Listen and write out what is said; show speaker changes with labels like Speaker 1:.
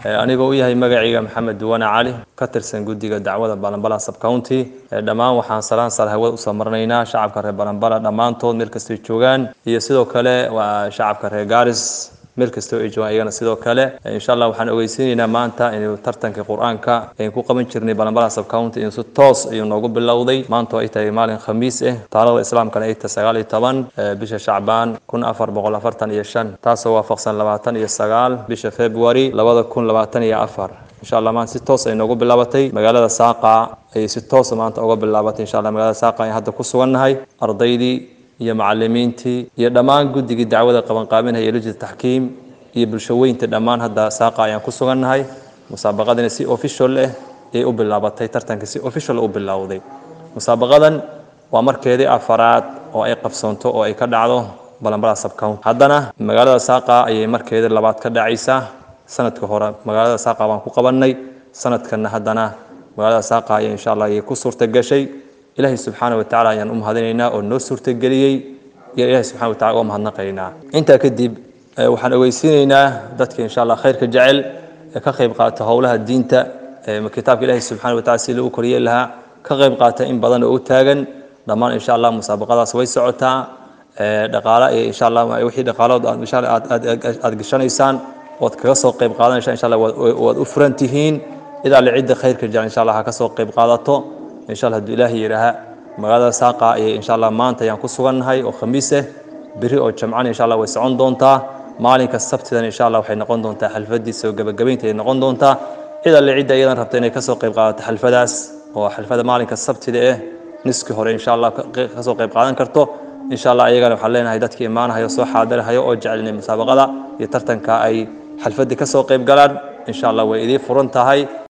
Speaker 1: anigoo u yahay magacayga Maxamed Duwane Cali ka tirsan guddiga dacwada Balanbala Sub County dhamaan waxaan salaan hawada u soo marnaynaa shacabka reer Balanbala dhamaantood meel kasta ay joogaan iyo sidoo kale waa shacabka reer Gaaris meel kasta ay joogaan iyagana sidoo kale insha Allah waxaan ogeysiinaynaa maanta in tartanka Quraanka ay ku qaban jirnay Balanbala Sub County in si toos ay noogu bilowday maanta ay tahay maalin Khamiis ah taariikhda Islaamkana ay tahay 19 bisha Shacbaan 1445 taasoo waafaqsan 29 bisha February 2024 إن شاء الله ما ستوس إنه قبل لبتي مجال الساقة أي ستوس ما أنت قبل لبتي إن شاء الله مجال الساقة هذا كسونا هاي أرضيدي يا معلمينتي يا دمان جد جد دعوة قبل قابلها هي لجنة التحكيم يبرشوين تدمان هذا ساقة يعني كسونا هاي مسابقة نسي أوفيشال إيه قبل لبتي ترتن كسي أوفيشال قبل لودي مسابقة وأمر كذا أفراد أو أي قفصنتو أو أي كدعوة بلنبلا سب كون هذانا مجال الساقة أي أمر كذا لبات كدع عيسى sanadka hore magaalada Saaqa waan ku qabanay sanadkan hadana magaalada Saaqa ay insha Allah ay ku suurta gashay Ilaahay subhanahu wa ta'ala ayaan mahadinaynaa oo noo suurta galiyay Ilaahay subhanahu wa ta'ala oo mahadnaqaynaa inta kadib waxaan ogeysiinaynaa dadka insha Allah khayrka jecel ka qayb qaata hawlaha diinta kitaabka Ilaahay subhanahu wa ta'ala si loo koriyo laha ka qayb qaata in badan oo taagan dhamaan insha Allah musaabaqadaas way socotaa dhaqaalaha insha Allah wixii dhaqaalaha insha Allah aad gashanaysaan وتكسر قيب قادة إن شاء الله وأفرنتهين إذا لعدة خير كرجال إن شاء الله هكسر قيب قادته إن شاء الله هدو إلهي يرها مغادة ساقة إن شاء الله ما أنت ينقصون هاي وخميسة بري أو جمعان إن شاء الله ويسعون دونتا مالك السبت إن شاء الله وحين نقون دونتا حلفدي سو جبين تين نقون دونتا إذا لعدة أيضا ربطين يكسر قيب قادة حلفداس وحلفدا مالك السبت ده نسك هوري إن شاء الله كسر قيب قادة كرتو إن شاء الله أيضا حلينا هيدتك إيمان هاي صح حاضر هاي أوجعلني مسابقة يترتن كأي حلفدي كسر قيب قلاد إن شاء الله وإذا فرنتها هاي